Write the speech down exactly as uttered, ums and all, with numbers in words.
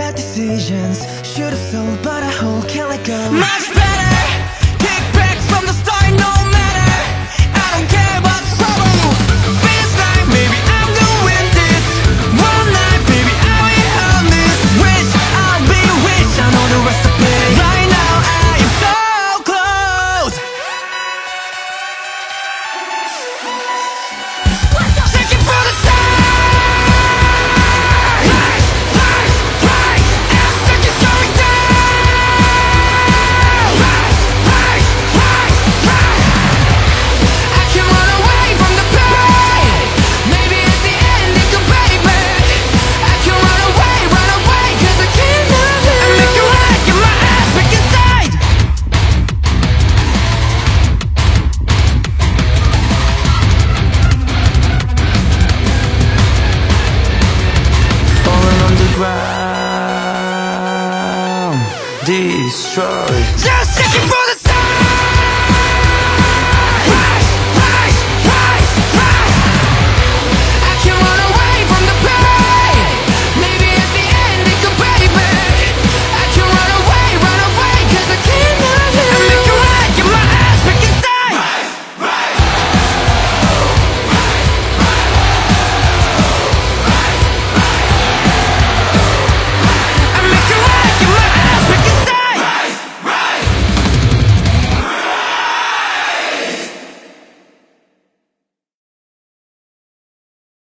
bad decisions. Should've sold, but I hold, can't let go. Much better, kick back from the start, no matter. I don't care about trouble. Feels like maybe I'm gonna win this. One night, baby, I will own this. Wish I'll be rich, I know the recipe. Right now, I am so close. Searching for the sun. Destroyed. Just checking for the